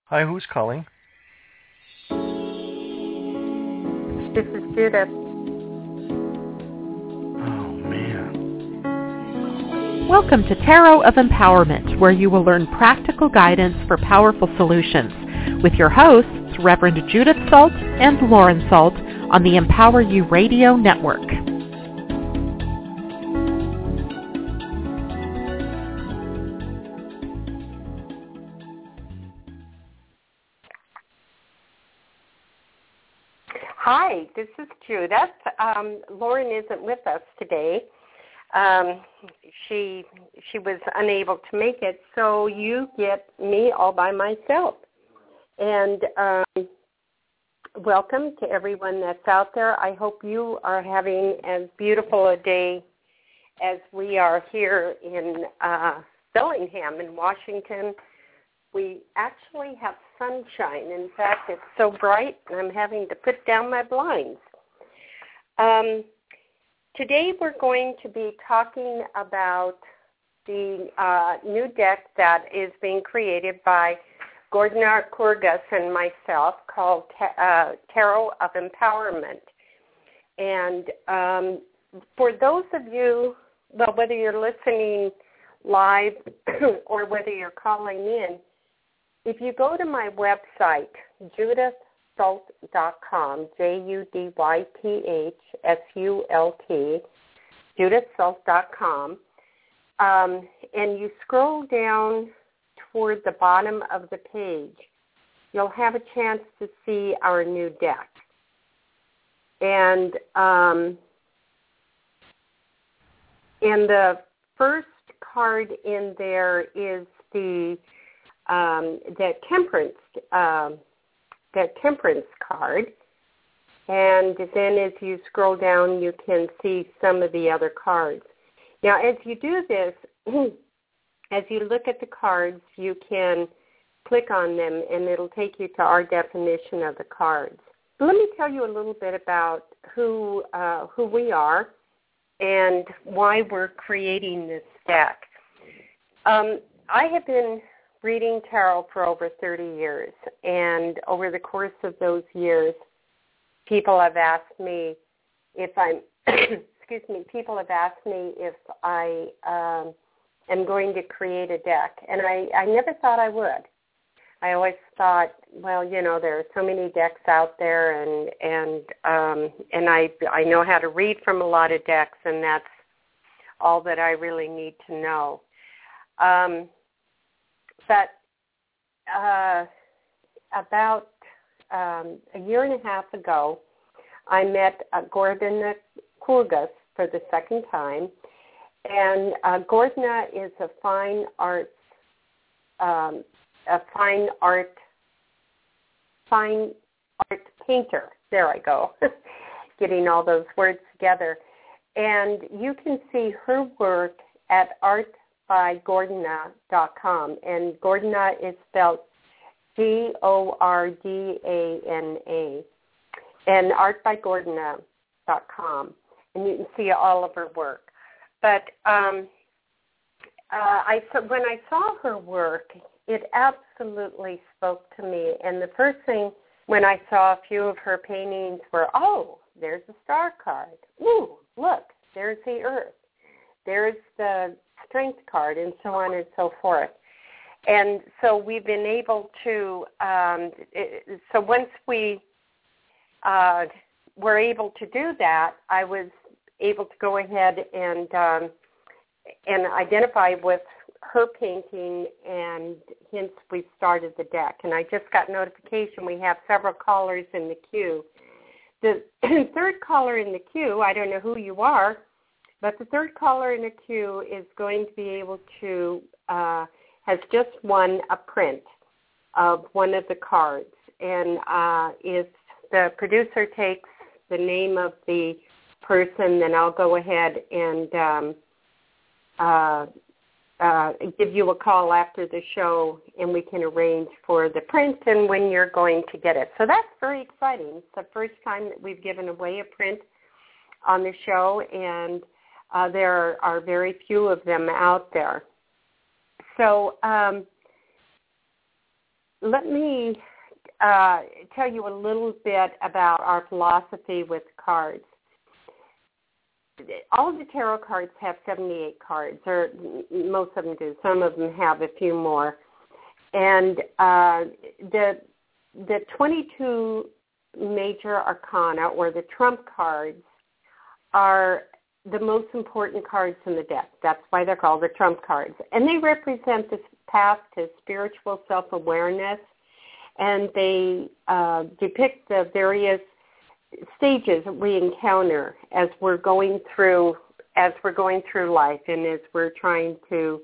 Hi, who's calling? This is Judith. Oh, man. Welcome to Tarot of Empowerment, where you will learn practical guidance for powerful solutions with your hosts, Reverend Judith Salt and Lauren Salt, on the Empower You Radio Network. Hi, this is Judith. Lauren isn't with us today. She was unable to make it, so you get me all by myself. And welcome to everyone that's out there. I hope you are having as beautiful a day as we are here in Bellingham in Washington. We actually have sunshine. In fact, it's so bright, I'm having to put down my blinds. Today we're going to be talking about the new deck that is being created by Gordana Kurgas and myself called Tarot of Empowerment. And for those of you, well, whether you're listening live or whether you're calling in, if you go to my website, judithsult.com, JUDYTHSULT, judithsult.com, and you scroll down toward the bottom of the page, you'll have a chance to see our new deck. And the first card in there is the temperance card, and then as you scroll down, you can see some of the other cards. Now, as you do this, as you look at the cards, you can click on them, and it'll take you to our definition of the cards. But let me tell you a little bit about who we are and why we're creating this deck. I have been reading tarot for over 30 years, and over the course of those years, people have asked me if I'm, people have asked me if I am going to create a deck, and I never thought I would. I always thought, well, you know, there are so many decks out there, and I know how to read from a lot of decks, and that's all that I really need to know. But about a year and a half ago, I met Gordana Kurgas for the second time, and Gordana is a fine art painter. There I go, getting all those words together. And you can see her work at artbygordana.com, and Gordana is spelled Gordana, and artbygordana.com, and you can see all of her work. But when I saw her work, it absolutely spoke to me. And the first thing when I saw a few of her paintings were, oh, there's the star card. Ooh, look, there's the earth. There's the strength card, and so on and so forth. And so we've been able to, so once we were able to do that, I was able to go ahead and identify with her painting, and hence we started the deck. And I just got notification we have several callers in the queue. The third caller in the queue, I don't know who you are, but the third caller in the queue is going to be able to, has just won a print of one of the cards. And if the producer takes the name of the person, then I'll go ahead and give you a call after the show, and we can arrange for the print and when you're going to get it. So that's very exciting. It's the first time that we've given away a print on the show, and there are very few of them out there. So let me tell you a little bit about our philosophy with cards. All of the tarot cards have 78 cards, or most of them do. Some of them have a few more. And the 22 major arcana, or the trump cards, are the most important cards in the deck. That's why they're called the trump cards. And they represent this path to spiritual self-awareness, and they depict the various stages that we encounter as we're going through life, and as we're trying to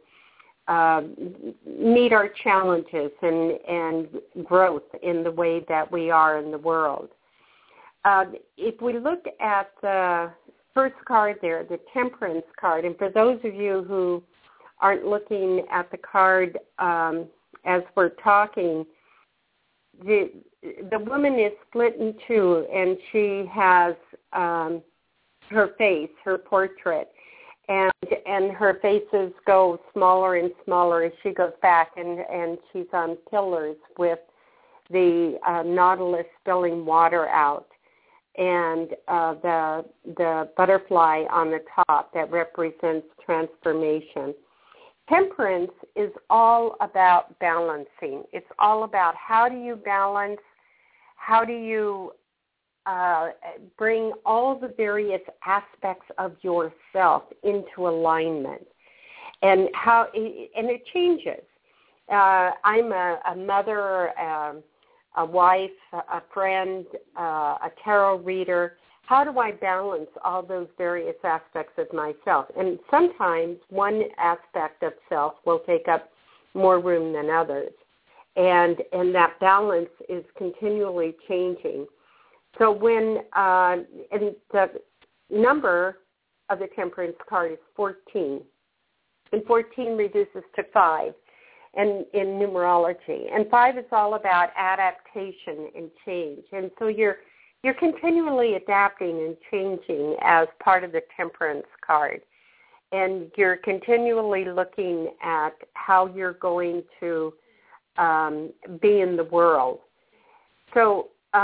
meet our challenges and growth in the way that we are in the world. If we look at the first card there, the Temperance card, and for those of you who aren't looking at the card as we're talking, the woman is split in two, and she has her face, her portrait, and her faces go smaller and smaller as she goes back, and she's on pillars with the Nautilus spilling water out, and the butterfly on the top that represents transformation. Temperance is all about balancing. It's all about how do you balance, how do you bring all the various aspects of yourself into alignment, and it changes. I'm a mother, a wife, a friend, a tarot reader. How do I balance all those various aspects of myself? And sometimes one aspect of self will take up more room than others, and that balance is continually changing. So when and the number of the Temperance card is 14, and 14 reduces to 5 in numerology, and 5 is all about adaptation and change, and so you're continually adapting and changing as part of the Temperance card, and you're continually looking at how you're going to be in the world. So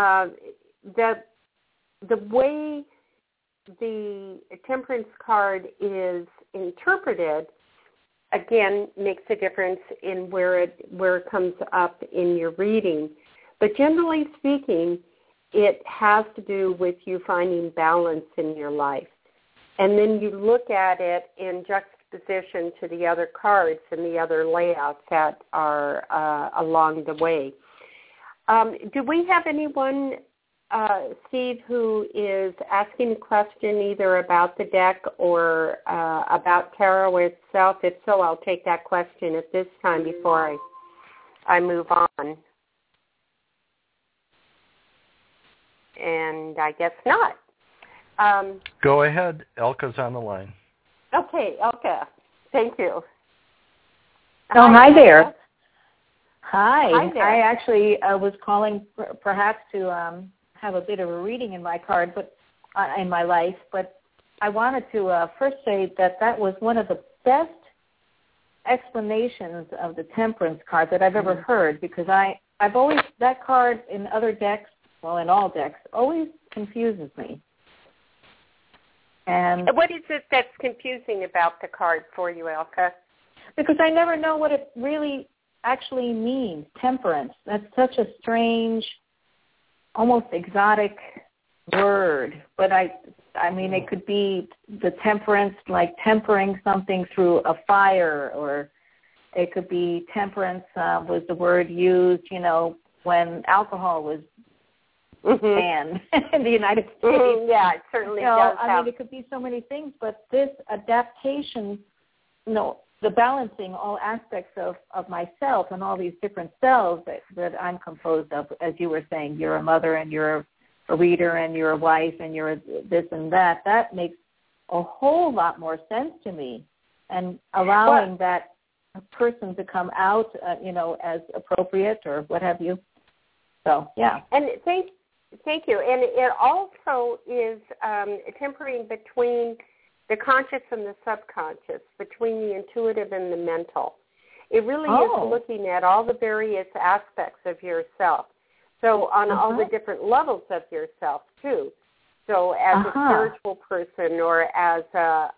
the way the Temperance card is interpreted, again, makes a difference in where it comes up in your reading. But generally speaking, it has to do with you finding balance in your life. And then you look at it in juxtaposition to the other cards and the other layouts that are along the way. Do we have anyone, Steve, who is asking a question either about the deck or about tarot itself? If so, I'll take that question at this time before I move on. And I guess not. Go ahead. Elka's on the line. Okay, Elka. Thank you. Oh, hi there. Hi there. I actually was calling perhaps to have a bit of a reading in my card, but in my life. But I wanted to first say that was one of the best explanations of the Temperance card that I've ever heard, because I've always, that card in other decks, well, in all decks, always confuses me. And what is it that's confusing about the card for you, Elka? Because I never know what it really actually means, temperance. That's such a strange, almost exotic word. But I mean, it could be the temperance, like tempering something through a fire, or it could be temperance was the word used, when alcohol was banned in the United States. Yeah, it certainly does. I mean, it could be so many things, but this adaptation, the balancing all aspects of myself and all these different selves that I'm composed of, as you were saying, you're a mother and you're a reader and you're a wife and you're this and that, that makes a whole lot more sense to me. And allowing that person to come out, as appropriate or what have you. So, yeah. And Thank you. And it also is tempering between the conscious and the subconscious, between the intuitive and the mental. It really is looking at all the various aspects of yourself. So on all the different levels of yourself too. So as a spiritual person, or as a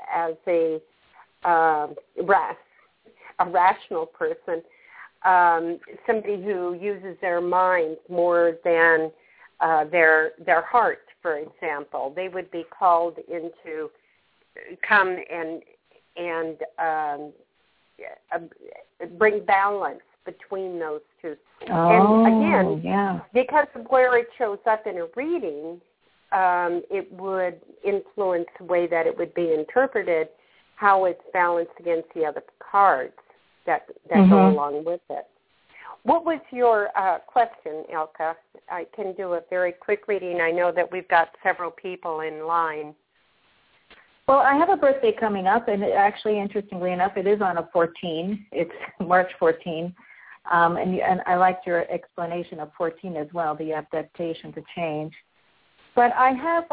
rational person, somebody who uses their mind more than their heart, for example, they would be called into come and bring balance between those two. And again, because of where it shows up in a reading, it would influence the way that it would be interpreted, how it's balanced against the other cards that go along with it. What was your question, Elka? I can do a very quick reading. I know that we've got several people in line. Well, I have a birthday coming up, and actually, interestingly enough, it is on a 14. It's March 14. And I liked your explanation of 14 as well, the adaptation to change. But I have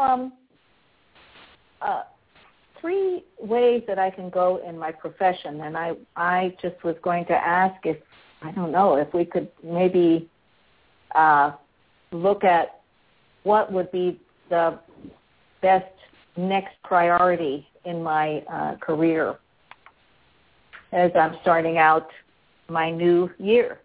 3 ways that I can go in my profession, and I just was going to ask if we could maybe look at what would be the best next priority in my career as I'm starting out my new year.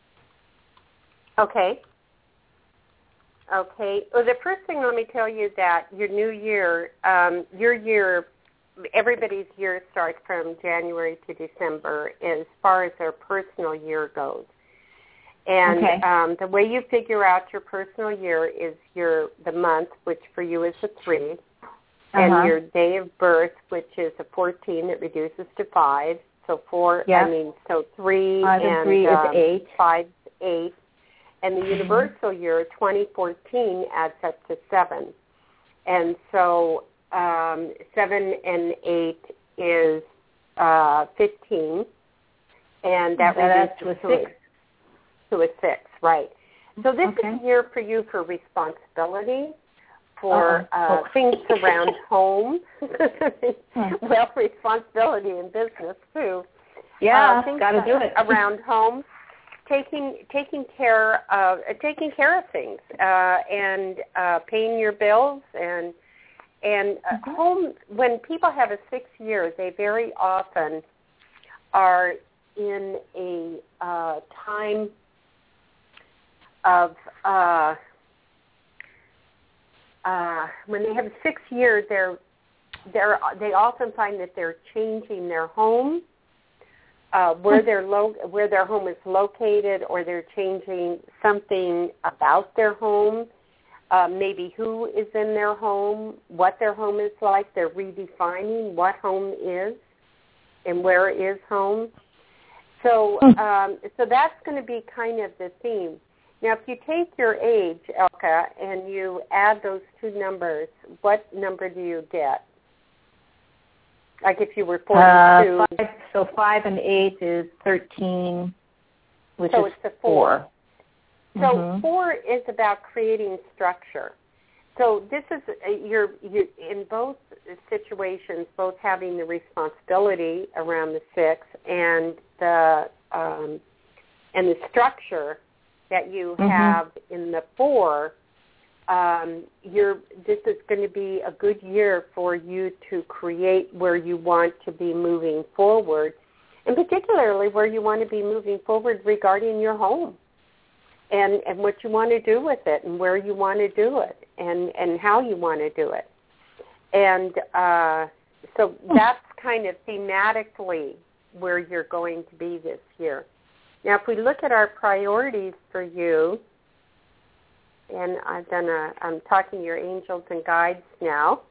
Okay. Well, the first thing, let me tell you that your new year, everybody's year starts from January to December as far as their personal year goes. And the way you figure out your personal year is the month, which for you is a 3, and your day of birth, which is a 14 that reduces to 5. So 3 and 3 is 8. 5 is 8. And the universal year, 2014, adds up to 7. And so 7 and 8 is 15. And that reduces to a 6. To a 6, right. So this is a year for you for responsibility, for things around home. Well, responsibility in business, too. Yeah, got to do it. Around home. Taking care of things and paying your bills and home. When people have a 6 year, they very often are in a time of when they have a 6 year, they often find that they're changing their home. Where their home is located, or they're changing something about their home, maybe who is in their home, what their home is like. They're redefining what home is and where is home. So that's going to be kind of the theme. Now, if you take your age, Elka, and you add those 2 numbers, what number do you get? Like if you were 42. 5 and 8 is 13, which so is it's a 4. So 4 is about creating structure. So this is you're in both situations, both having the responsibility around the 6 and the structure that you have in the 4. This is going to be a good year for you to create where you want to be moving forward, and particularly where you want to be moving forward regarding your home and what you want to do with it and where you want to do it and how you want to do it. And so that's kind of thematically where you're going to be this year. Now, if we look at our priorities for you, and I'm talking to your angels and guides now.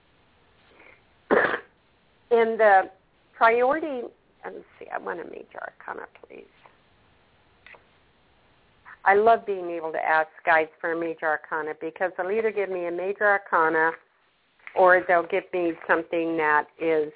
And the priority, let's see, I want a major arcana, please. I love being able to ask guides for a major arcana because they'll either give me a major arcana or they'll give me something that is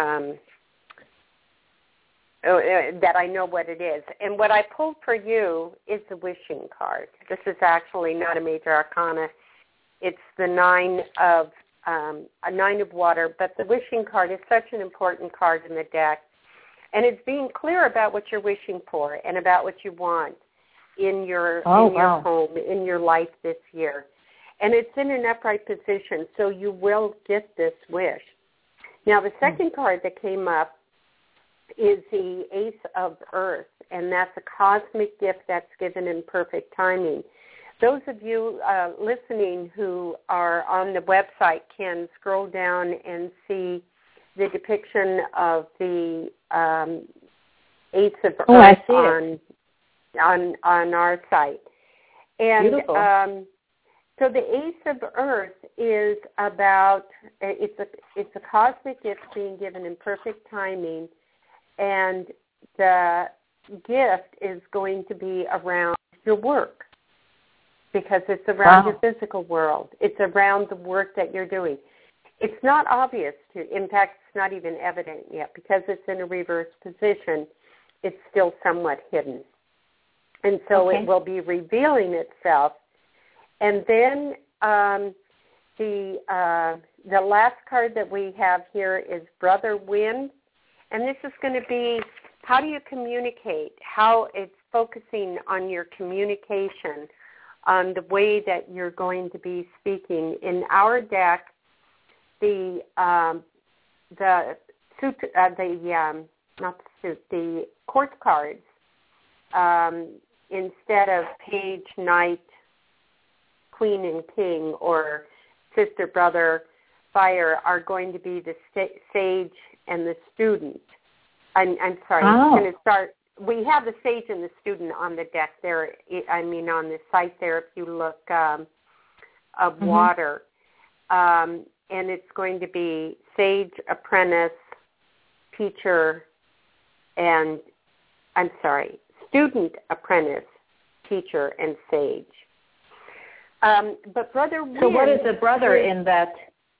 that I know what it is. And what I pulled for you is the wishing card. This is actually not a major arcana. It's the 9 of a 9 of water, but the wishing card is such an important card in the deck. And it's being clear about what you're wishing for and about what you want in your your home, in your life this year. And it's in an upright position, so you will get this wish. Now, the second card that came up is the Ace of Earth, and that's a cosmic gift that's given in perfect timing. Those of you listening who are on the website can scroll down and see the depiction of the Ace of Earth on our site. And beautiful. So the Ace of Earth is about, it's a cosmic gift being given in perfect timing, and the gift is going to be around your work, because it's around your physical world. It's around the work that you're doing. It's not obvious in fact, it's not even evident yet, because it's in a reverse position. It's still somewhat hidden. And so it will be revealing itself. And then the last card that we have here is Brother Wind. And this is going to be, how do you communicate? How it's focusing on your communication, on the way that you're going to be speaking. In our deck, the court cards, instead of page, knight, queen, and king, or sister, brother, fire, are going to be the sage and the student. I'm sorry, it's going to start. We have the sage and the student on the deck there. On the site there, if you look, of water. And it's going to be sage, apprentice, teacher, and, student, apprentice, teacher, and sage. But Brother Wind... So what is the brother in that?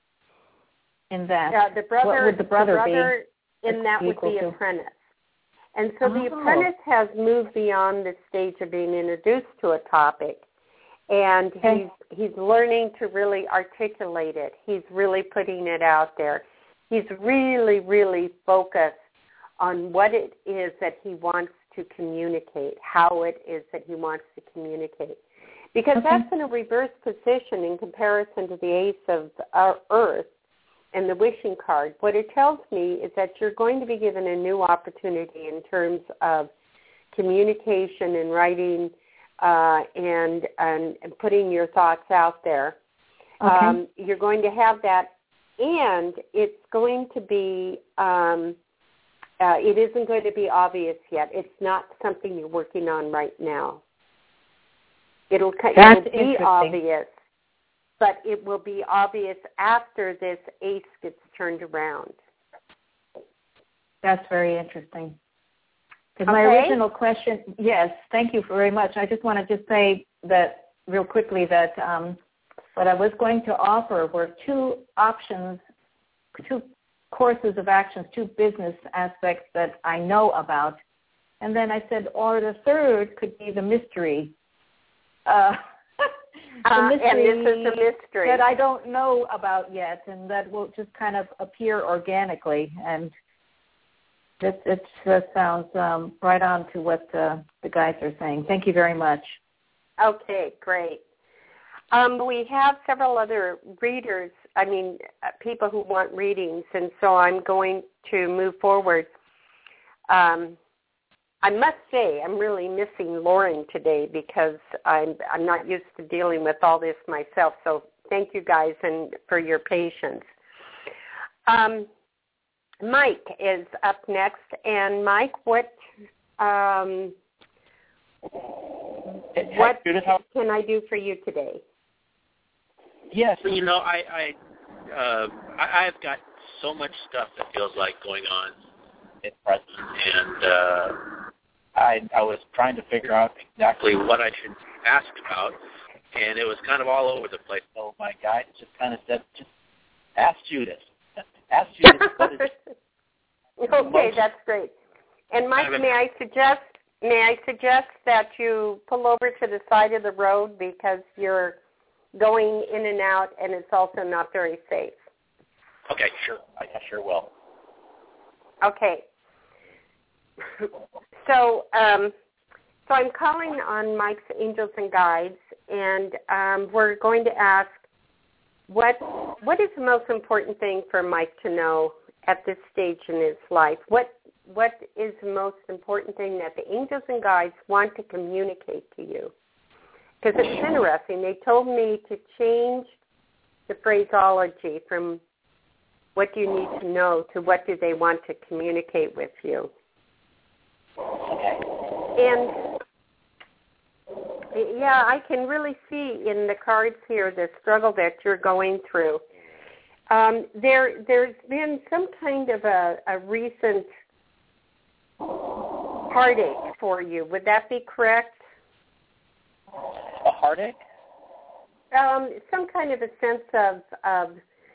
The brother, what would the brother be? In that would be apprentice. And so the apprentice has moved beyond the stage of being introduced to a topic, and he's learning to really articulate it. He's really putting it out there. He's really, really focused on what it is that he wants to communicate, how it is that he wants to communicate. Because that's in a reverse position in comparison to the Ace of Earth and the wishing card. What it tells me is that you're going to be given a new opportunity in terms of communication and writing and putting your thoughts out there. You're going to have that, and it's going to be, it isn't going to be obvious yet. It's not something you're working on right now. It'll be obvious, but it will be obvious after this ace gets turned around. That's very interesting. Because my original question, yes, thank you very much. I just want to just say that real quickly that what I was going to offer were two options, two courses of actions, two business aspects that I know about. And then I said, or the third could be the mystery. The mystery and this is a mystery that I don't know about yet, and that will just kind of appear organically. And it sounds right on to what the guys are saying. Thank you very much. Okay, great. We have several other readers, people who want readings, and so I'm going to move forward. I must say I'm really missing Lauren today because I'm not used to dealing with all this myself, so thank you guys and for your patience. Mike is up next, and Mike, what can I do for you today? Yes, I've got so much stuff that feels like going on at present, and I was trying to figure out exactly what I should ask about, and it was kind of all over the place. So my guide just kind of said, just ask Judith. Ask Judith what is Okay, that's great. And Mike, may I suggest that you pull over to the side of the road because you're going in and out, and it's also not very safe. Okay, sure. I sure will. Okay. So I'm calling on Mike's Angels and Guides, and we're going to ask what is the most important thing for Mike to know at this stage in his life? What is the most important thing that the Angels and Guides want to communicate to you? Because it's interesting. They told me to change the phraseology from what do you need to know to what do they want to communicate with you. And, yeah, I can really see in the cards here the struggle that you're going through. There's been some kind of a recent heartache for you. Would that be correct? A heartache? Some kind of a sense of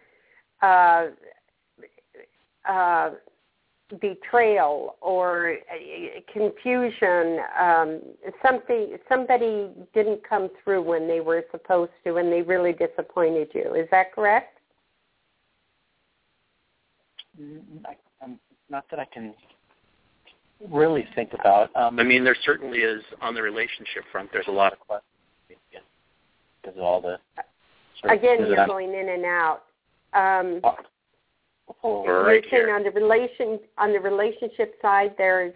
betrayal or confusion. Somebody didn't come through when they were supposed to, and they really disappointed you. Is that correct? Not that I can really think about. I mean, there certainly is on the relationship front. There's a lot of questions because of all the. Again, you're going in and out. You're saying on the relationship side, there's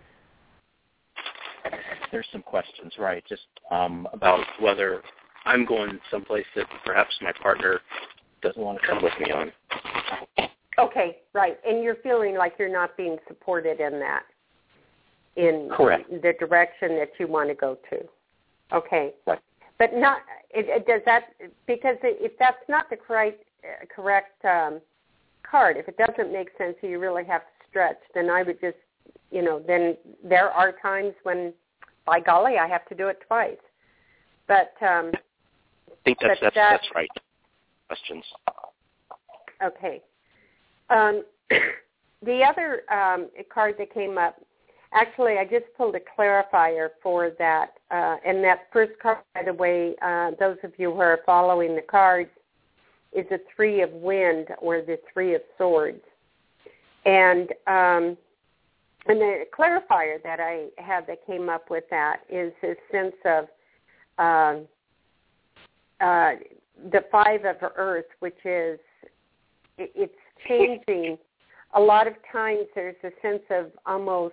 some questions, right? Just about whether I'm going someplace that perhaps my partner doesn't want to come with me on. Okay, right. And you're feeling like you're not being supported in that, in Correct. The direction that you want to go to. Okay. Right. But not, does that, because if that's not the correct card, if it doesn't make sense, so you really have to stretch, then I would just, then there are times when, by golly, I have to do it twice. But I think that's right. Questions. Okay. The other card that came up, actually, I just pulled a clarifier for that. And that first card, by the way, those of you who are following the cards, is the Three of Wind or the Three of Swords. And the clarifier that I have that came up with that is this sense of the Five of Earth, which is, it's changing. A lot of times there's a sense of almost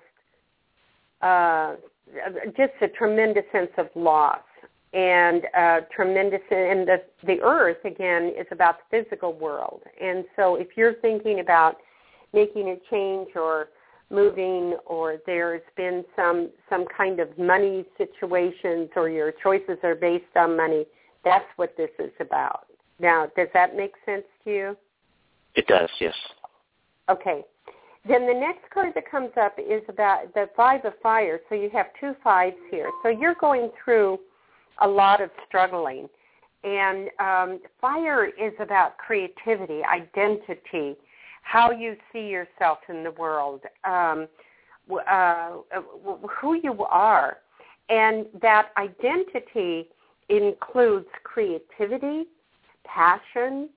just a tremendous sense of loss. And tremendous, and the earth, again, is about the physical world. And so if you're thinking about making a change or moving, or there's been some kind of money situations, or your choices are based on money, that's what this is about. Now, does that make sense to you? It does, yes. Okay. Then the next card that comes up is about the Five of Fire. So you have two fives here. So you're going through a lot of struggling. And fire is about creativity, identity, how you see yourself in the world, who you are. And that identity includes creativity, passion,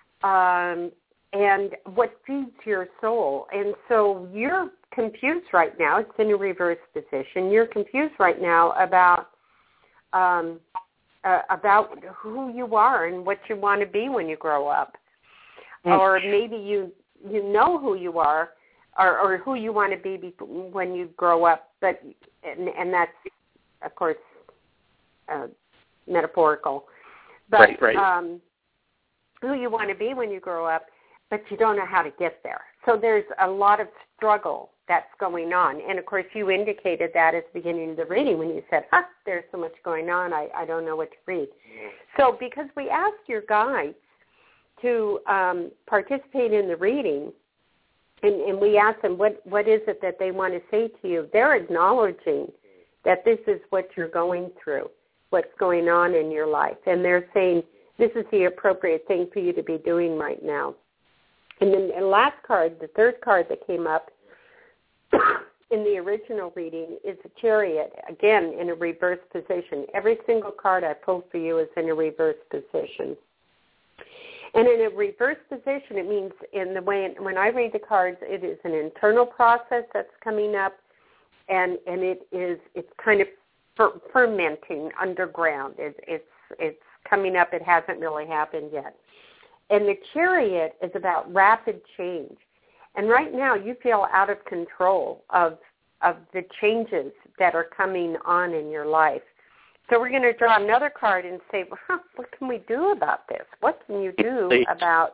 and what feeds your soul. And so you're confused right now. It's in a reverse position. You're confused right now about who you are and what you want to be when you grow up. Or maybe you know who you are or who you want to be when you grow up, but and that's, of course, metaphorical. But right. Who you want to be when you grow up, but you don't know how to get there. So there's a lot of struggle that's going on. And, of course, you indicated that at the beginning of the reading when you said, there's so much going on, I don't know what to read. So because we asked your guides to participate in the reading, and we asked them what is it that they want to say to you, they're acknowledging that this is what you're going through, what's going on in your life. And they're saying this is the appropriate thing for you to be doing right now. And then the last card, the third card that came up in the original reading is a Chariot, again, in a reverse position. Every single card I pulled for you is in a reverse position. And in a reverse position, it means in the way, when I read the cards, it is an internal process that's coming up, and it's kind of fermenting underground. It's coming up. It hasn't really happened yet. And the Chariot is about rapid change. And right now you feel out of control of the changes that are coming on in your life. So we're going to draw another card and say, well, what can we do about this? What can you do about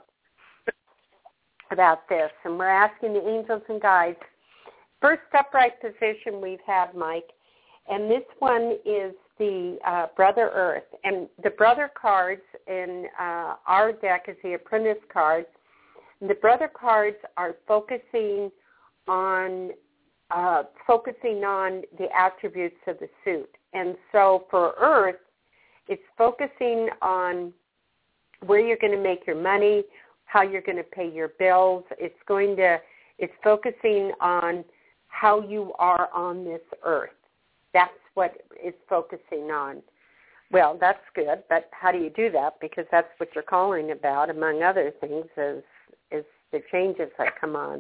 this? And we're asking the angels and guides. First upright position we've had, Mike, and this one is the Brother Earth. And the Brother cards in our deck is the Apprentice card. And the Brother cards are focusing on the attributes of the suit. And so for Earth, it's focusing on where you're going to make your money, how you're going to pay your bills. It's focusing on how you are on this earth. That's what it's focusing on. Well, that's good, but how do you do that? Because that's what you're calling about, among other things, is the changes that come on.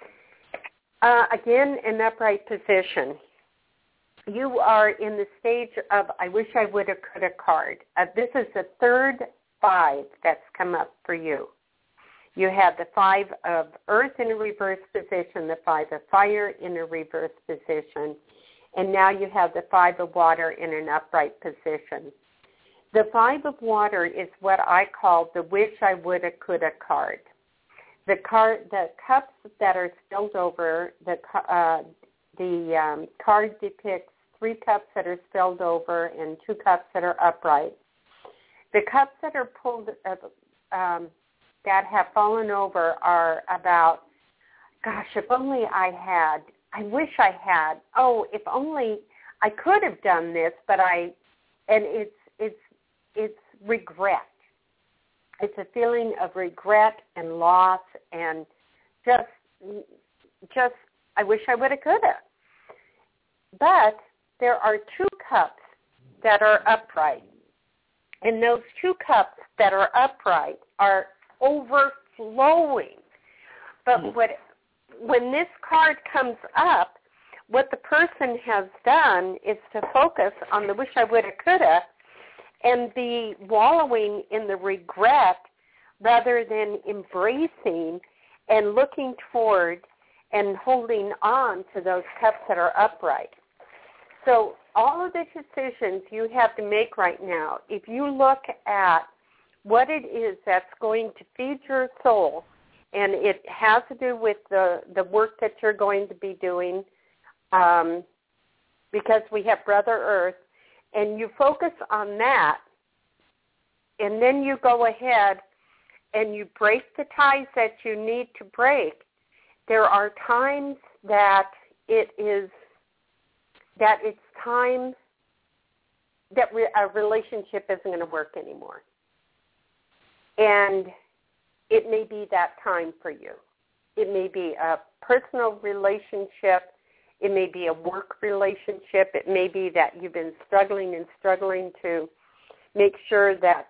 Again, an upright position. You are in the stage of I wish I would have could have card. This is the third 5 that's come up for you. You have the 5 of earth in a reverse position, the 5 of fire in a reverse position, and now you have the 5 of water in an upright position. The 5 of water is what I call the wish I woulda coulda card. The cups that are spilled over, the card depicts 3 cups that are spilled over and 2 cups that are upright. The cups that are pulled that have fallen over are about, gosh, if only I wish I had, if only I could have done this, but it's regret. It's a feeling of regret and loss and just I wish I would have could have. But there are 2 cups that are upright. And those 2 cups that are upright are overflowing. But when this card comes up, what the person has done is to focus on the wish I woulda coulda and be wallowing in the regret rather than embracing and looking toward and holding on to those cups that are upright. So all of the decisions you have to make right now, if you look at what it is that's going to feed your soul, and it has to do with the work that you're going to be doing, because we have Brother Earth, and you focus on that, and then you go ahead and you break the ties that you need to break. There are times that it's time that a relationship isn't going to work anymore. And it may be that time for you. It may be a personal relationship. It may be a work relationship. It may be that you've been struggling to make sure that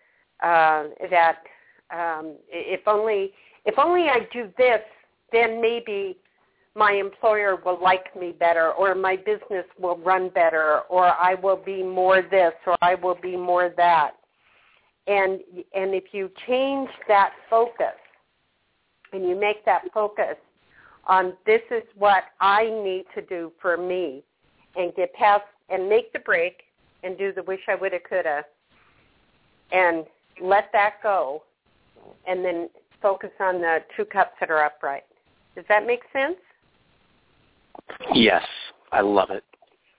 if only I do this, then maybe my employer will like me better, or my business will run better, or I will be more this, or I will be more that. And if you change that focus and you make that focus on this is what I need to do for me, and get past and make the break and do the wish I woulda coulda and let that go, and then focus on the 2 cups that are upright. Does that make sense? Yes, I love it.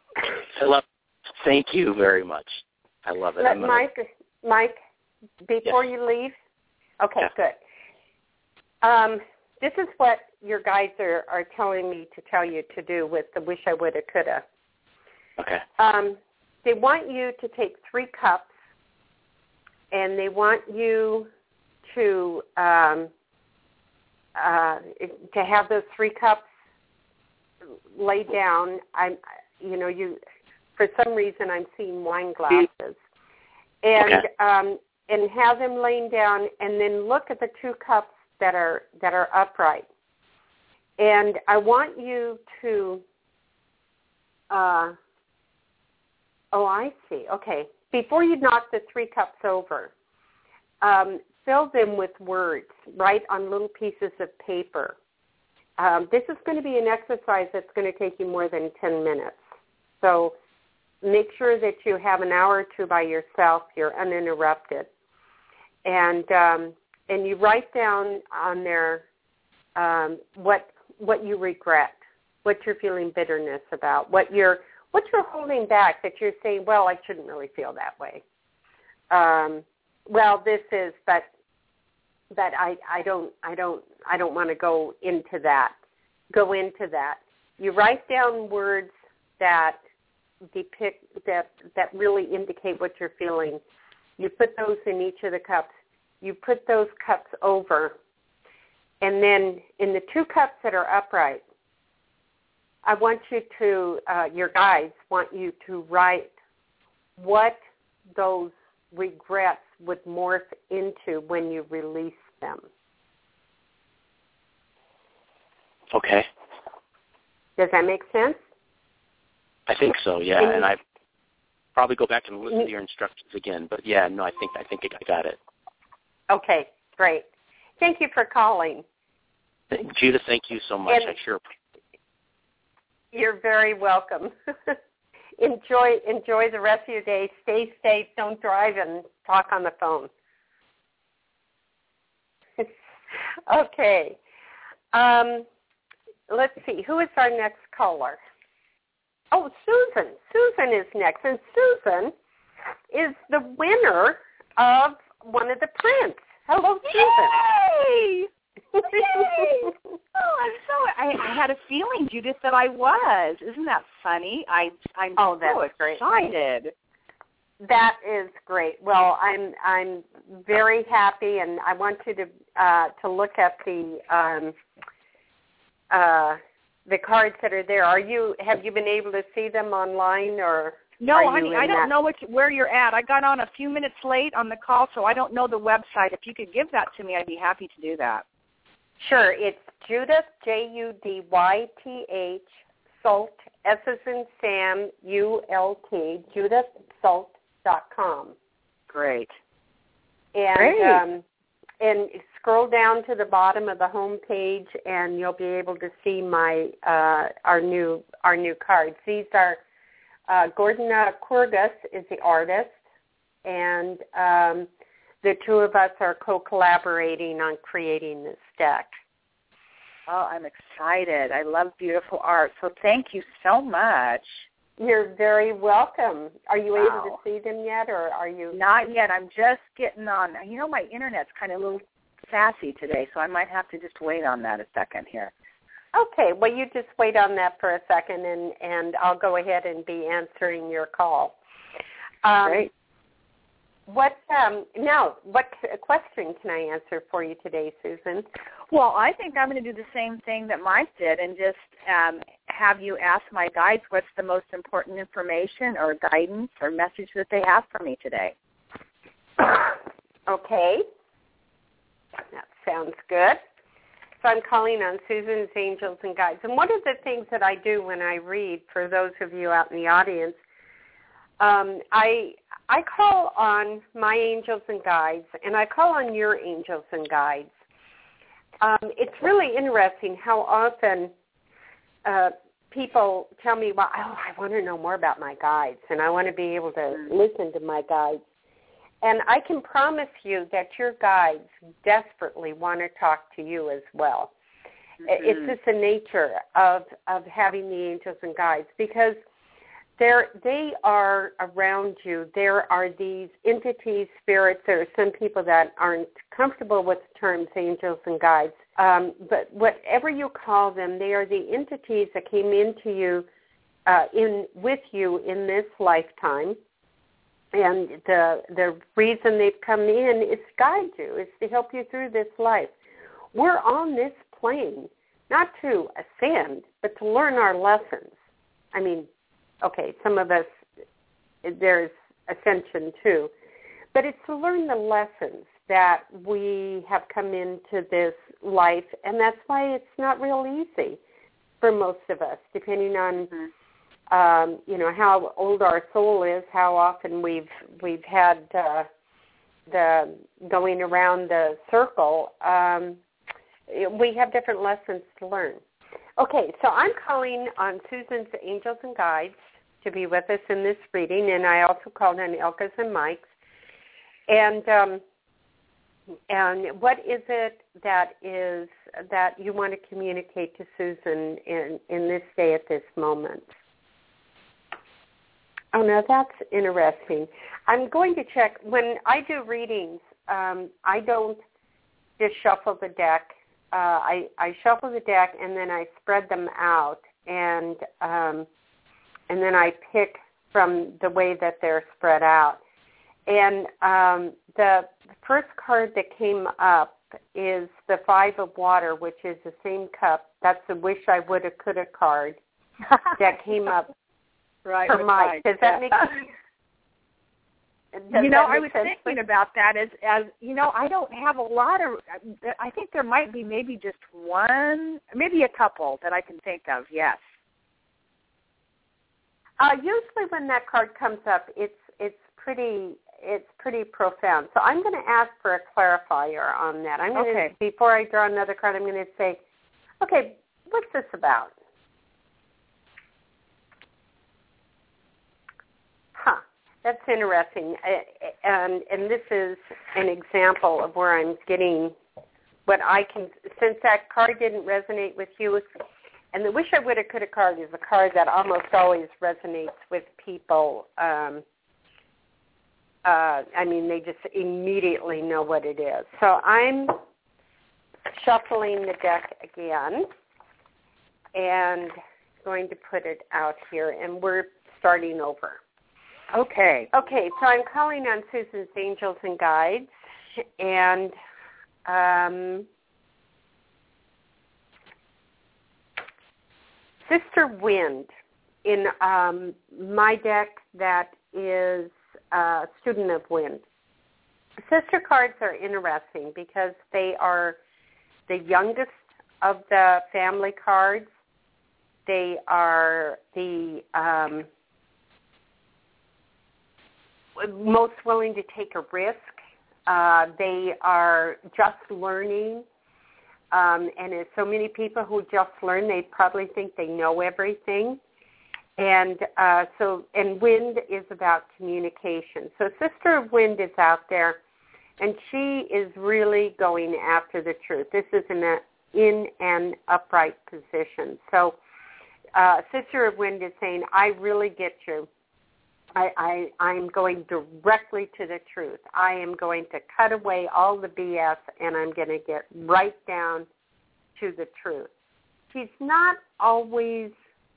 Thank you very much. I love it. Mike, before you leave? Okay, good. This is what your guides are telling me to tell you to do with the wish I woulda coulda. Okay. They want you to take 3 cups, and they want you to have those 3 cups laid down. For some reason I'm seeing wine glasses, and have them laying down, and then look at the 2 cups that are upright. And I want you to I see. Okay. Before you knock the 3 cups over, fill them with words. Write on little pieces of paper. This is going to be an exercise that's going to take you more than 10 minutes. So make sure that you have an hour or two by yourself. You're uninterrupted. And you write down on there what you regret, what you're feeling bitterness about, what you're holding back that you're saying, well, I shouldn't really feel that way. Well, this is, but I don't want to go into that. You write down words that depict that really indicate what you're feeling. You put those in each of the cups. You put those cups over, and then in the 2 cups that are upright, I want you to, your guides want you to write what those regrets would morph into when you release them. Okay. Does that make sense? I think so, yeah. And I probably go back and listen to your instructions again. But yeah, no, I think I got it. Okay, great. Thank you for calling. Judith, thank you so much. I sure appreciate it. You're very welcome. Enjoy the rest of your day. Stay safe. Don't drive and talk on the phone. Okay. Let's see. Who is our next caller? Oh, Susan. Susan is next. And Susan is the winner of one of the prints. Hello, Susan. Yay! Yay! Oh, I had a feeling, Judith, that I was. Isn't that funny? I'm so excited. That is great. Well, I'm very happy, and I want you to look at the cards that are there. Have you been able to see them online, or? No, honey, I don't know where you're at. I got on a few minutes late on the call, so I don't know the website. If you could give that to me, I'd be happy to do that. Sure. It's Judith, Judith, Sult, S as in Sam, ULT, JudithSult.com. Great. And scroll down to the bottom of the home page, and you'll be able to see our new cards. These are Gordana Kurgas is the artist, and the 2 of us are co-collaborating on creating this deck. Oh, I'm excited. I love beautiful art, so thank you so much. You're very welcome. Are you able to see them yet, or are you? Not yet. I'm just getting on. My internet's kind of a little sassy today, so I might have to just wait on that a second here. Okay, well, you just wait on that for a second, and I'll go ahead and be answering your call. Great. What question can I answer for you today, Susan? Well, I think I'm going to do the same thing that Mike did, and just have you ask my guides what's the most important information or guidance or message that they have for me today. Okay. That sounds good. So I'm calling on Susan's Angels and Guides. And one of the things that I do when I read, for those of you out in the audience, I call on my angels and guides, and I call on your angels and guides. It's really interesting how often people tell me, well, I want to know more about my guides, and I want to be able to listen to my guides. And I can promise you that your guides desperately want to talk to you as well. Mm-hmm. It's just the nature of having the angels and guides, because they are around you. There are these entities, spirits. There are some people that aren't comfortable with the terms angels and guides. But whatever you call them, they are the entities that came into you, with you in this lifetime. And the reason they've come in is to guide you, is to help you through this life. We're on this plane not to ascend, but to learn our lessons. I mean, okay, some of us, there's ascension too, but it's to learn the lessons that we have come into this life, and that's why it's not real easy for most of us, depending on how old our soul is, how often we've had the going around the circle. We have different lessons to learn. Okay, so I'm calling on Susan's Angels and Guides to be with us in this reading, and I also called on Ilka's and Mike's. And what is it that you want to communicate to Susan in this day at this moment? Oh, no, that's interesting. I'm going to check. When I do readings, I don't just shuffle the deck. I shuffle the deck, and then I spread them out, and then I pick from the way that they're spread out. And the first card that came up is the Five of Water, which is the same cup. That's the Wish I Woulda Coulda card that came up right, for Mike. Does that make sense? I was thinking about that as I don't have a lot of, I think there might be maybe just one, maybe a couple that I can think of, yes. Usually when that card comes up, it's pretty profound. So I'm going to ask for a clarifier on that. I'm going to, before I draw another card, I'm going to say, okay, what's this about? That's interesting, and this is an example of where I'm getting what I can, since that card didn't resonate with you, and the Wish I Woulda Coulda card is a card that almost always resonates with people. They just immediately know what it is. So I'm shuffling the deck again and going to put it out here, and we're starting over. Okay, so I'm calling on Susan's Angels and Guides, and Sister Wind in my deck that is Student of Wind. Sister cards are interesting because they are the youngest of the family cards. They are the most willing to take a risk. They are just learning. And as so many people who just learn, they probably think they know everything. And Wind is about communication. So Sister of Wind is out there, and she is really going after the truth. This is in an upright position. So Sister of Wind is saying, I really get you. I'm going directly to the truth. I am going to cut away all the BS, and I'm going to get right down to the truth. She's not always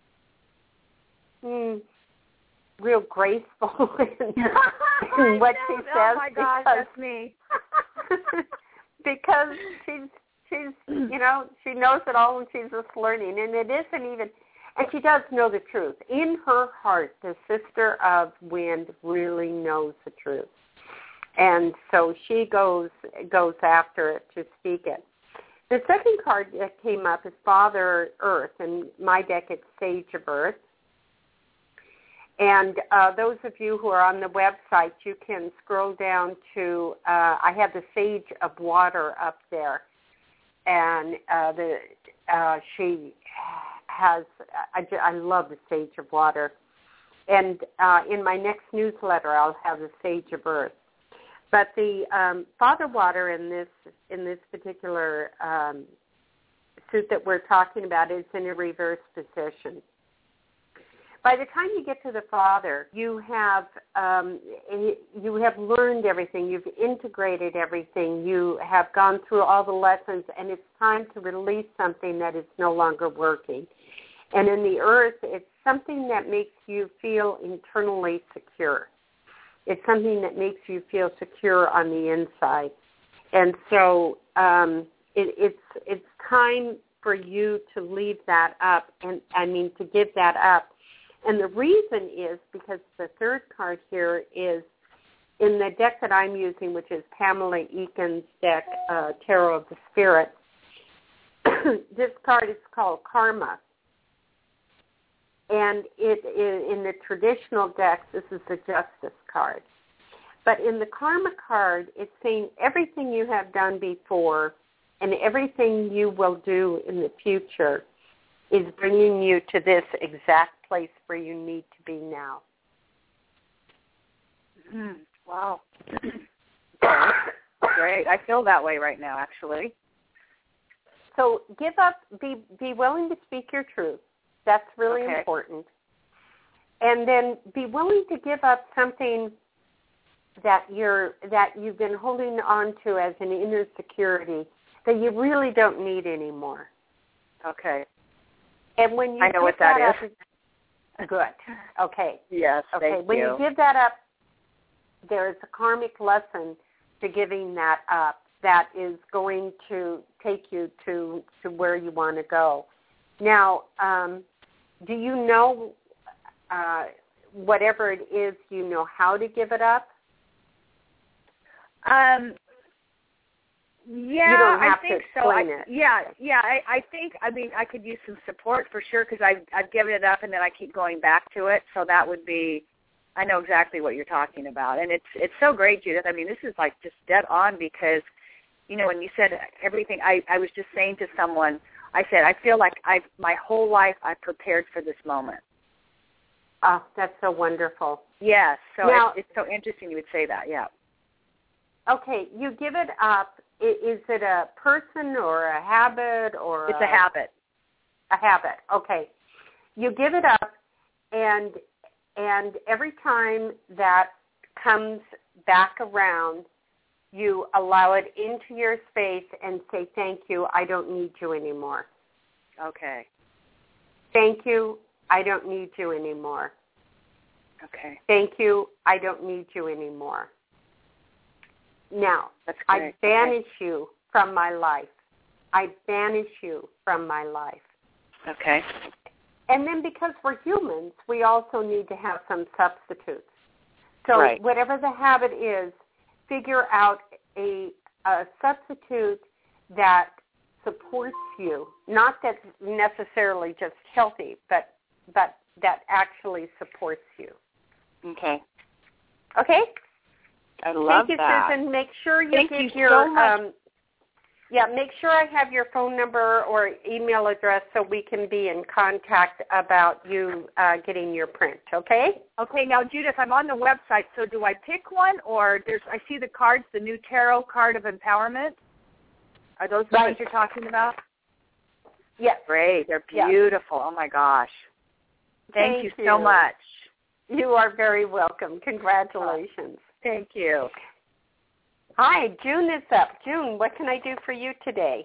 real graceful in what she says. Oh my gosh, that's me. Because she's she knows it all, and she's just learning, and it isn't even. And she does know the truth. In her heart, the Sister of Wind really knows the truth. And so she goes after it to speak it. The second card that came up is Father Earth. In my deck, it's Sage of Earth. And those of you who are on the website, you can scroll down to, I have the Sage of Water up there. And she has, I love the Sage of Water. And in my next newsletter, I'll have the Sage of Earth. But the Father Water in this particular suit that we're talking about is in a reverse position. By the time you get to the Father, you have learned everything. You've integrated everything. You have gone through all the lessons, and it's time to release something that is no longer working. And in the Earth, it's something that makes you feel internally secure. It's something that makes you feel secure on the inside. And so it's time for you to leave that up, to give that up. And the reason is because the third card here is in the deck that I'm using, which is Pamela Eakin's deck, Tarot of the Spirit. This card is called Karma. And in the traditional decks, this is the Justice card. But in the Karma card, it's saying everything you have done before and everything you will do in the future is bringing you to this exact place where you need to be now. Wow. Great. I feel that way right now, actually. So give up, be willing to speak your truth. That's really important. And then be willing to give up something that you've been holding on to as an inner security that you really don't need anymore. Okay. And when you I know what that is. Good. Okay. Yes, okay. Thank when you. You give that up, there is a karmic lesson to giving that up that is going to take you to where you want to go. Now, do you know whatever it is, you know how to give it up? Yeah, you don't have I think to so. I think, I could use some support for sure because I've given it up and then I keep going back to it. So that would be, I know exactly what you're talking about. And it's so great, Judith. I mean, this is like just dead on because, you know, when you said everything, I was just saying to someone, I said, I feel like my whole life I've prepared for this moment. Oh, that's so wonderful. Yes. So now, it's so interesting you would say that, yeah. Okay, you give it up. Is it a person or a habit or? It's a habit. A habit. Okay, you give it up, and every time that comes back around, you allow it into your space and say, "Thank you. I don't need you anymore." Okay. Thank you. I don't need you anymore. Okay. Thank you. I don't need you anymore. Now, I banish you from my life. I banish you from my life. Okay. And then because we're humans, we also need to have some substitutes. So whatever the habit is, figure out a substitute that supports you, not that's necessarily just healthy, but that actually supports you. Okay. Okay? I love that. Thank you, that. Susan. Make sure you Thank give you your so much. make sure I have your phone number or email address so we can be in contact about you getting your print, okay? Okay, now Judith, I'm on the website, so do I pick one or I see the cards, the new tarot card of empowerment? Are those the ones you're talking about? Yes. Great. They're beautiful. Oh my gosh. Thank you so much. You are very welcome. Congratulations. Thank you. Hi, June is up. June, what can I do for you today?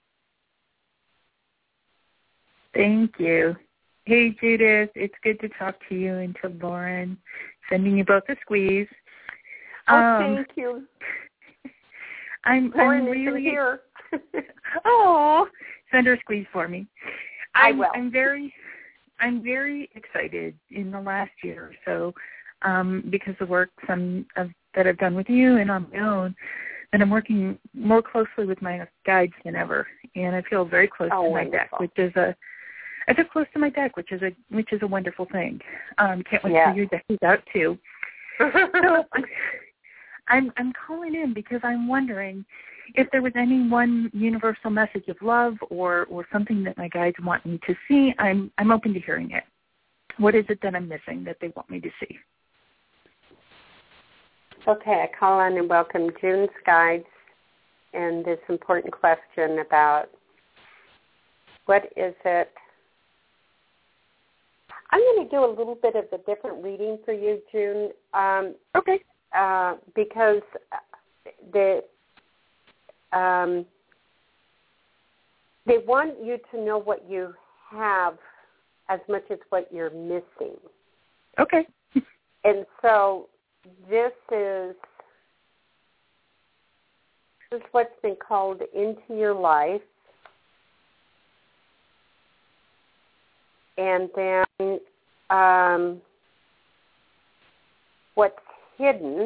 Thank you. Hey, Judith, it's good to talk to you and to Lauren. Sending you both a squeeze. Thank you. Lauren I'm really here. Oh, send her a squeeze for me. I will. I'm very excited in the last year or so. Because of work that I've done with you and on my own, and I'm working more closely with my guides than ever, and I feel very close to my deck, I feel close to my deck, which is a wonderful thing. Can't wait for your deck is out too. So I'm calling in because I'm wondering if there was any one universal message of love or something that my guides want me to see. I'm open to hearing it. What is it that I'm missing that they want me to see? Okay, I call on and welcome June's guides and this important question about what is it. I'm going to do a little bit of a different reading for you, June. Okay. Because they want you to know what you have as much as what you're missing. Okay. And so this is what's been called into your life. And then what's hidden.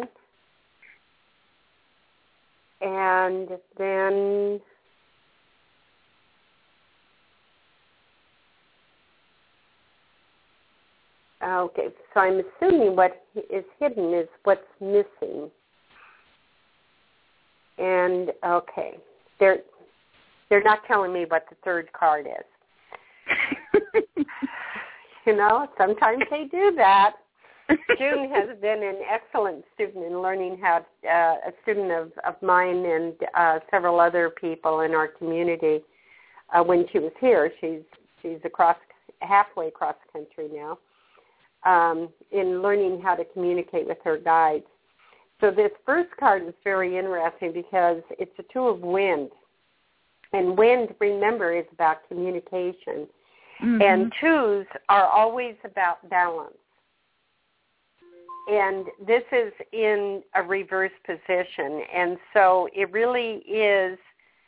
And then Okay, so I'm assuming what is hidden is what's missing. And, okay, they're not telling me what the third card is. You know, sometimes they do that. June has been an excellent student in learning how, a student of mine and several other people in our community. When she was here, she's halfway across the country now, in learning how to communicate with her guides. So this first card is very interesting because it's a two of wind. And wind, remember, is about communication. Mm-hmm. And twos are always about balance. And this is in a reverse position. And so it really is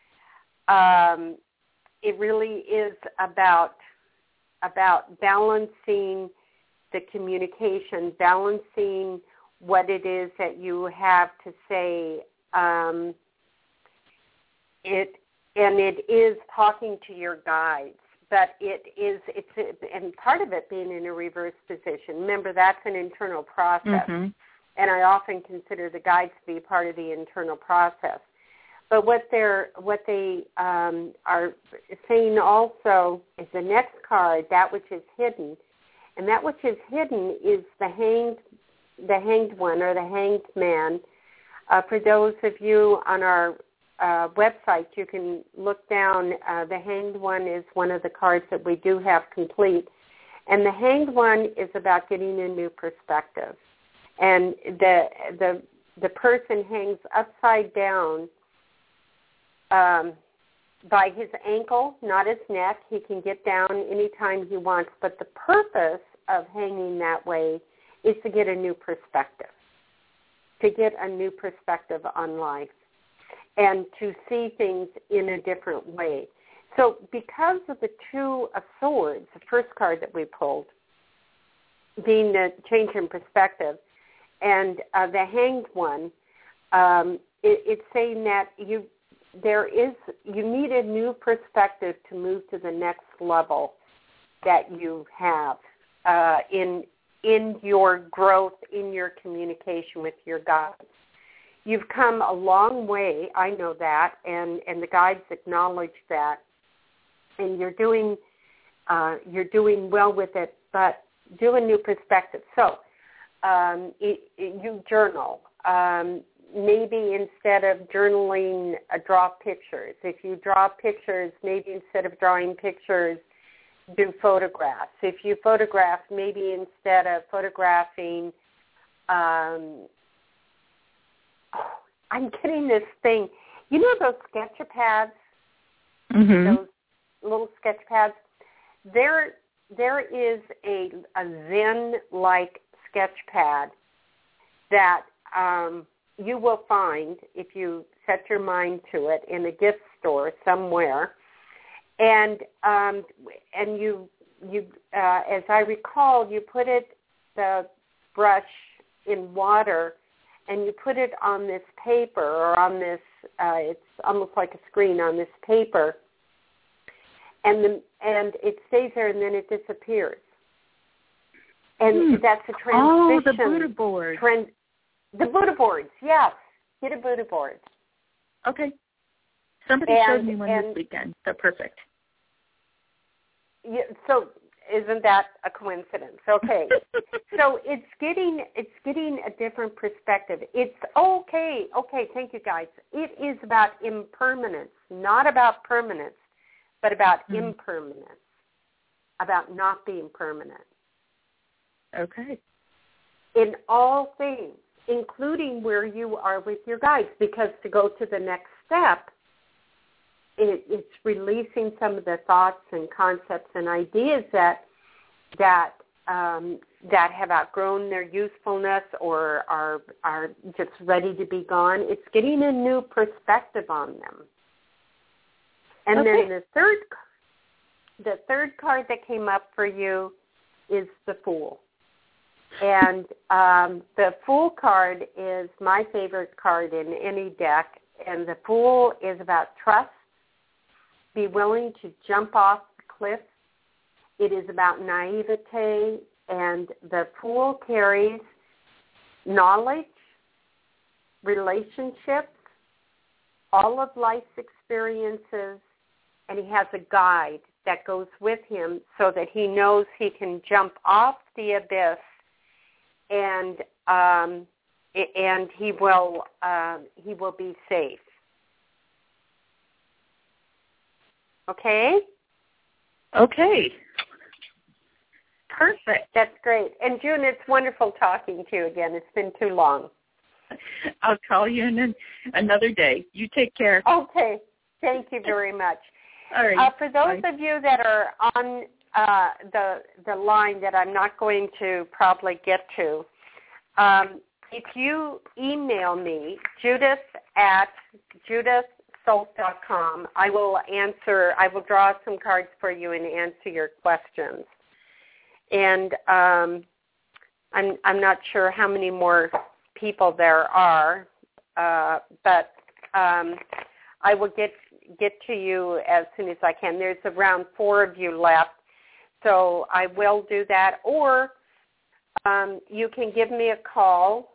about balancing the communication, balancing what it is that you have to say. It is talking to your guides, but and part of it being in a reverse position. Remember, that's an internal process, mm-hmm. and I often consider the guides to be part of the internal process. But what they are saying also is the next card, that which is hidden, and that which is hidden is the hanged one or the hanged man. For those of you on our website, you can look down. The hanged one is one of the cards that we do have complete, and the hanged one is about getting a new perspective. And the person hangs upside down by his ankle, not his neck. He can get down anytime he wants, but the purpose of hanging that way is to get a new perspective, on life, and to see things in a different way. So because of the Two of Swords, the first card that we pulled, being the change in perspective, and the Hanged one, it's saying that you need a new perspective to move to the next level that you have in your growth, in your communication with your guides. You've come a long way, I know that, and the guides acknowledge that, and you're doing well with it, but do a new perspective. So you journal. Maybe instead of journaling, draw pictures. If you draw pictures, maybe instead of drawing pictures, do photographs. If you photograph, maybe instead of photographing, I'm getting this thing. You know those sketch pads? Mm-hmm. Those little sketch pads? There is a Zen-like sketch pad that you will find if you set your mind to it in a gift store somewhere. And you as I recall, you put the brush in water, and you put it on this paper or on this. It's almost like a screen on this paper, and it stays there, and then it disappears. And that's a transition. Oh, the Buddha board. The Buddha boards, yes. Get a Buddha board. Okay. Somebody showed me one this weekend. So perfect. Yeah, so isn't that a coincidence? Okay. So it's getting a different perspective. It's okay. Thank you, guys. It is about impermanence, not about permanence, but about impermanence, about not being permanent. Okay. In all things, including where you are with your guides, because to go to the next step, it's releasing some of the thoughts and concepts and ideas that have outgrown their usefulness or are just ready to be gone. It's getting a new perspective on them. And then the third card that came up for you is the Fool. And the Fool card is my favorite card in any deck, and the Fool is about trust. Be willing to jump off the cliff. It is about naivete. And the Fool carries knowledge, relationships, all of life's experiences, and he has a guide that goes with him so that he knows he can jump off the abyss and he will be safe. Okay? Okay. Perfect. That's great. And June, it's wonderful talking to you again. It's been too long. I'll call you in another day. You take care. Okay. Thank you very much. All right. For those of you that are on the line that I'm not going to probably get to, if you email me, Judith@judithsalt.com, I will draw some cards for you and answer your questions. And I'm not sure how many more people there are, but I will get to you as soon as I can. There's around 4 of you left, so I will do that. Or you can give me a call,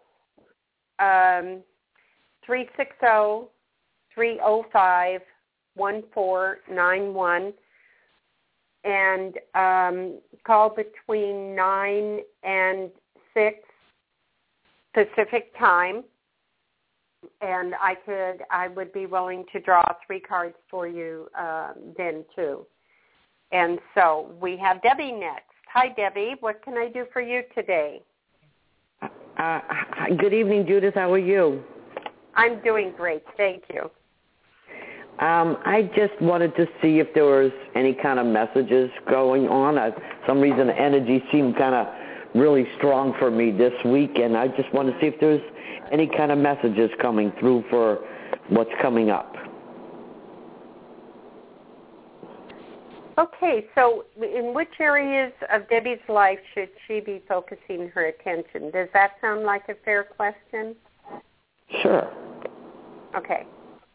360-305-1491, and call between 9 and 6 Pacific time, and I would be willing to draw 3 cards for you then too. And so we have Debbie next. Hi, Debbie. What can I do for you today? Good evening, Judith. How are you? I'm doing great. Thank you. I just wanted to see if there was any kind of messages going on. Some reason the energy seemed kind of really strong for me this week, and I just want to see if there's any kind of messages coming through for what's coming up. Okay, so in which areas of Debbie's life should she be focusing her attention? Does that sound like a fair question? Sure. Okay.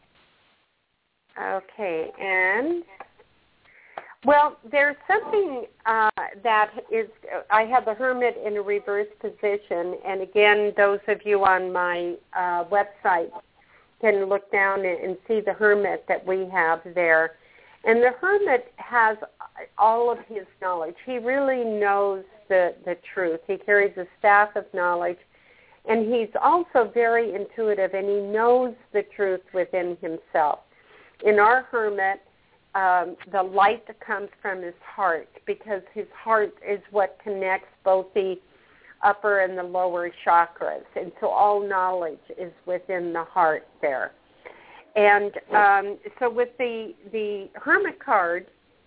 Okay, and, well, there's something that is, I have the Hermit in a reverse position, and again, those of you on my website can look down and see the Hermit that we have there. And the Hermit has all of his knowledge. He really knows the truth. He carries a staff of knowledge, and he's also very intuitive, and he knows the truth within himself. In our Hermit, the light that comes from his heart, because his heart is what connects both the upper and the lower chakras, and so all knowledge is within the heart there. And so with the Hermit card,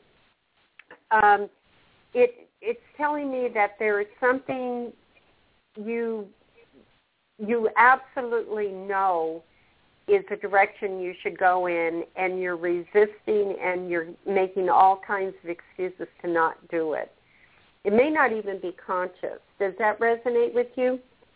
it's telling me that there is something you absolutely know is the direction you should go in, and you're resisting and you're making all kinds of excuses to not do it. It may not even be conscious. Does that resonate with you?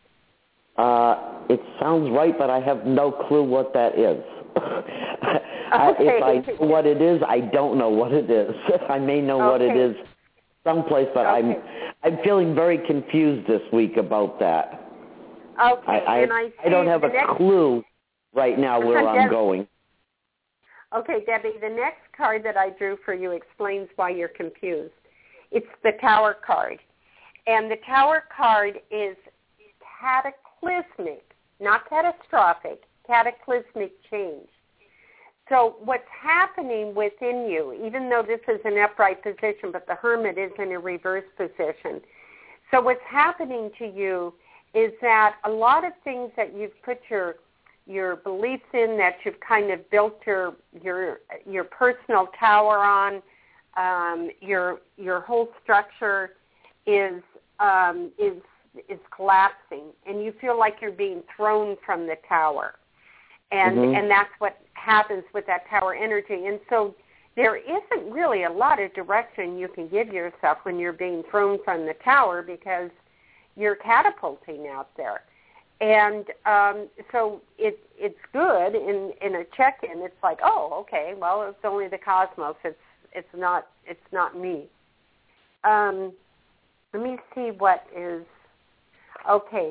It sounds right, but I have no clue what that is. Okay. If I know what it is, I don't know what it is. I may know what it is someplace, but I'm feeling very confused this week about that. Okay, I don't have a clue right now where I'm going. Okay, Debbie, the next card that I drew for you explains why you're confused. It's the Tower card. And the Tower card is cataclysmic, not catastrophic, cataclysmic change. So what's happening within you, even though this is an upright position, but the Hermit is in a reverse position. So what's happening to you is that a lot of things that you've put your beliefs in, that you've kind of built your personal tower on, your whole structure is collapsing, and you feel like you're being thrown from the tower, and that's what happens with that tower energy. And so there isn't really a lot of direction you can give yourself when you're being thrown from the tower, because you're catapulting out there. And so it's good in a check-in. It's like, oh, okay, well, it's only the cosmos. It's not me. let me see what is, okay.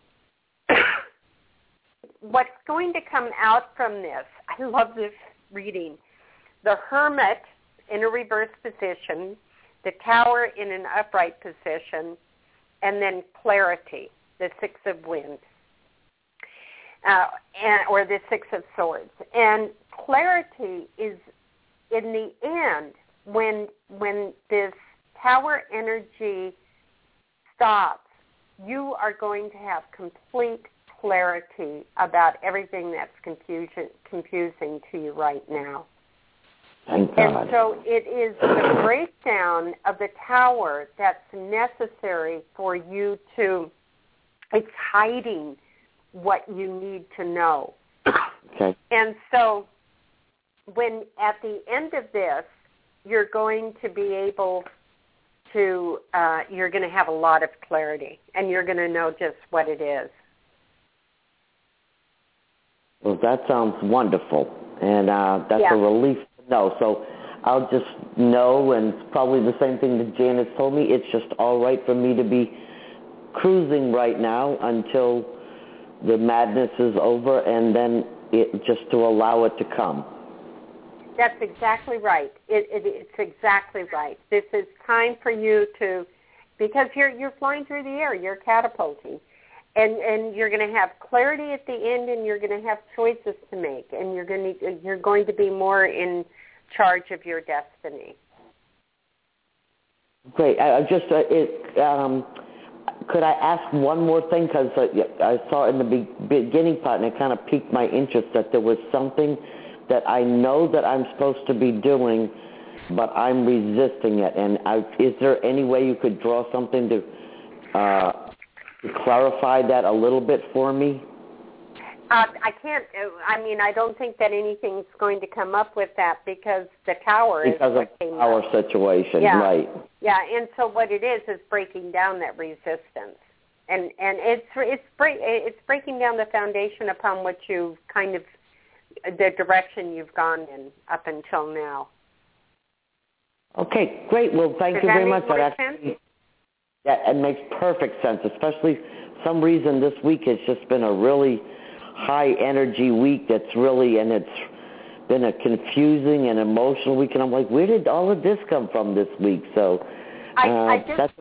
What's going to come out from this, I love this reading. The Hermit in a reverse position, the Tower in an upright position, and then Clarity, the Six of Wands, or the Six of Swords. And clarity is, in the end, when this Tower energy stops, you are going to have complete clarity about everything that's confusing to you right now. Thank God. And so it is the breakdown of the Tower that's necessary for you to, it's hiding what you need to know. Okay. And so when at the end of this, you're going to be able to, you're going to have a lot of clarity, and you're going to know just what it is. Well, that sounds wonderful, and that's a relief to know. So I'll just know, and it's probably the same thing that Janice told me. It's just all right for me to be cruising right now until the madness is over, and then just to allow it to come. That's exactly right. It's exactly right. This is time for you to, because you're flying through the air, you're catapulting, and you're going to have clarity at the end, and you're going to have choices to make, and you're going to be more in charge of your destiny. Great. Could I ask one more thing? Because I saw in the beginning part, and it kind of piqued my interest, that there was something that I know that I'm supposed to be doing, but I'm resisting it. And is there any way you could draw something to clarify that a little bit for me? I can't. I mean, I don't think that anything's going to come up with that, because the Tower is because what of came our up. situation, yeah. right? Yeah, and so what it is breaking down that resistance, and it's breaking down the foundation upon which you kind of, the direction you've gone in up until now. Okay, great. Well, thank you very much. It makes perfect sense, especially some reason this week has just been a really high energy week and it's been a confusing and emotional week, and I'm like, where did all of this come from this week? So I just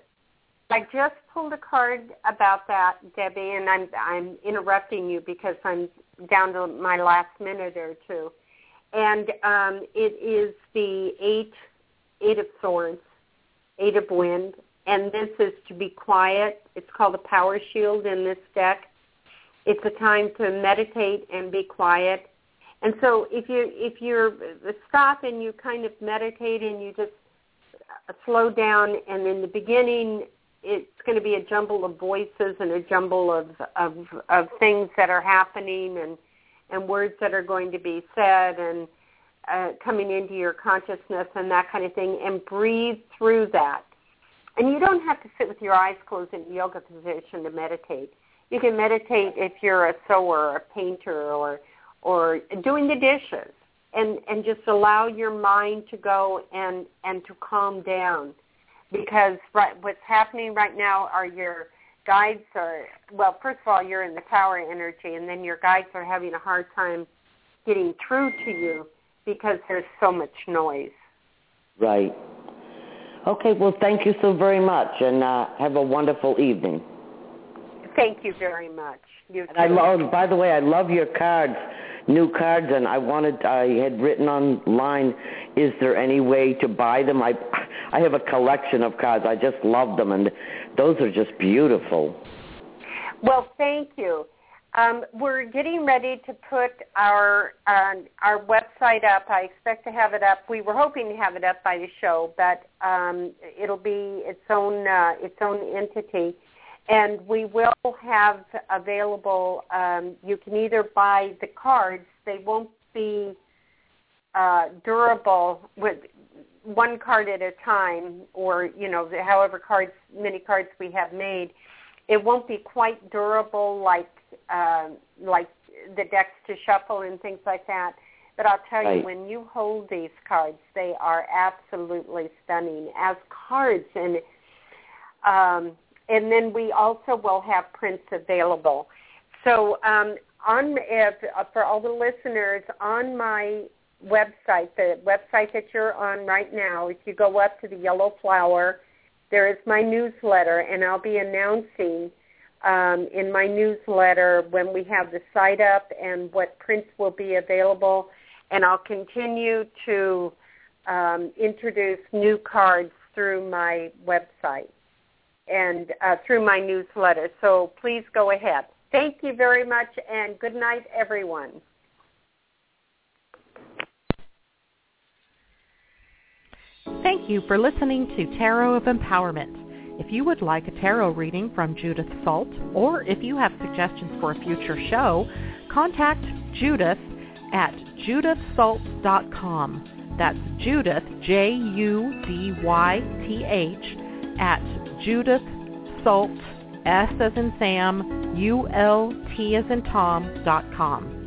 pulled a card about that, Debbie, and I'm interrupting you because I'm down to my last minute or two. And it is the Eight of Swords, Eight of Wind, and this is to be quiet. It's called the Power Shield in this deck. It's a time to meditate and be quiet. And so if you stop and you kind of meditate and you just slow down, and in the beginning it's going to be a jumble of voices and a jumble of things that are happening and words that are going to be said and coming into your consciousness and that kind of thing, and breathe through that. And you don't have to sit with your eyes closed in yoga position to meditate. You can meditate if you're a sewer or a painter or doing the dishes, and just allow your mind to go and to calm down. Because what's happening right now are your guides are, well, first of all, you're in the Tower energy, and then your guides are having a hard time getting through to you because there's so much noise. Right. Okay, well, thank you so very much, and have a wonderful evening. Thank you very much. By the way, I love your cards, new cards, and I had written online, is there any way to buy them? I have a collection of cards. I just love them, and those are just beautiful. Well, thank you. We're getting ready to put our website up. I expect to have it up. We were hoping to have it up by the show, but it'll be its own entity. And we will have available, you can either buy the cards. They won't be durable with one card at a time, or, however many cards we have made. It won't be quite durable like the decks to shuffle and things like that. But I'll tell you, when you hold these cards, they are absolutely stunning as cards. And And then we also will have prints available. So for all the listeners, on my website, the website that you're on right now, if you go up to the yellow flower, there is my newsletter, and I'll be announcing in my newsletter when we have the site up and what prints will be available. And I'll continue to introduce new cards through my website and through my newsletter. So please go ahead. Thank you very much, and good night, everyone. Thank you for listening to Tarot of Empowerment. If you would like a tarot reading from Judith Salt, or if you have suggestions for a future show, contact Judith at judithsalt.com. That's Judith, Judyth, at Judith Salt, S as in Sam, ULT as in Tom.com.